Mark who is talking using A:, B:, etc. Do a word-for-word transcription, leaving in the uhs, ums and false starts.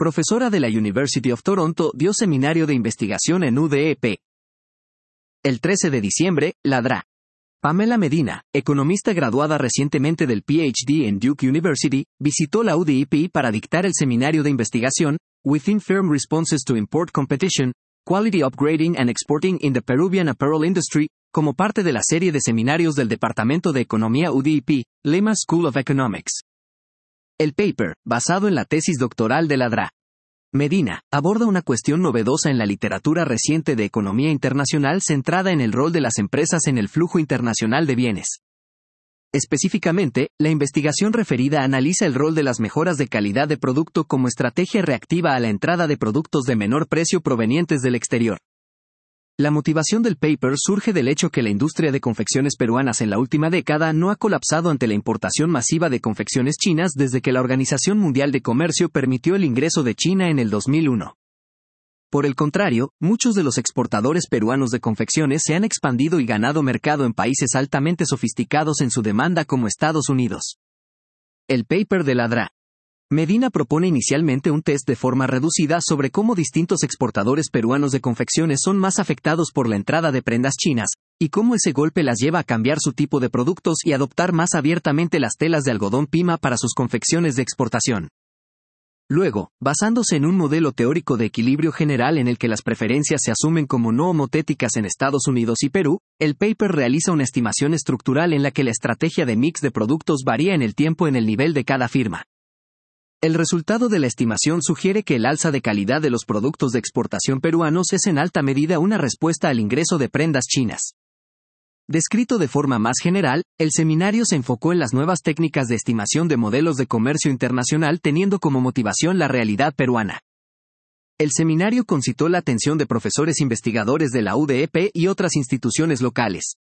A: profesora de la University of Toronto, dio seminario de investigación en U D E P. El trece de diciembre, la D R A. Pamela Medina, economista graduada recientemente del P H D en Duke University, visitó la U D E P para dictar el seminario de investigación, Within Firm Responses to Import Competition, Quality Upgrading and Exporting in the Peruvian Apparel Industry, como parte de la serie de seminarios del Departamento de Economía U D E P, Lima School of Economics. El paper, basado en la tesis doctoral de la D R A. Medina, aborda una cuestión novedosa en la literatura reciente de economía internacional centrada en el rol de las empresas en el flujo internacional de bienes. Específicamente, la investigación referida analiza el rol de las mejoras de calidad de producto como estrategia reactiva a la entrada de productos de menor precio provenientes del exterior. La motivación del paper surge del hecho que la industria de confecciones peruanas en la última década no ha colapsado ante la importación masiva de confecciones chinas desde que la Organización Mundial de Comercio permitió el ingreso de China en el dos mil uno. Por el contrario, muchos de los exportadores peruanos de confecciones se han expandido y ganado mercado en países altamente sofisticados en su demanda como Estados Unidos. El paper de la D R A. Medina propone inicialmente un test de forma reducida sobre cómo distintos exportadores peruanos de confecciones son más afectados por la entrada de prendas chinas, y cómo ese golpe las lleva a cambiar su tipo de productos y adoptar más abiertamente las telas de algodón pima para sus confecciones de exportación. Luego, basándose en un modelo teórico de equilibrio general en el que las preferencias se asumen como no homotéticas en Estados Unidos y Perú, el paper realiza una estimación estructural en la que la estrategia de mix de productos varía en el tiempo en el nivel de cada firma. El resultado de la estimación sugiere que el alza de calidad de los productos de exportación peruanos es en alta medida una respuesta al ingreso de prendas chinas. Descrito de forma más general, el seminario se enfocó en las nuevas técnicas de estimación de modelos de comercio internacional teniendo como motivación la realidad peruana. El seminario concitó la atención de profesores investigadores de la U D E P y otras instituciones locales.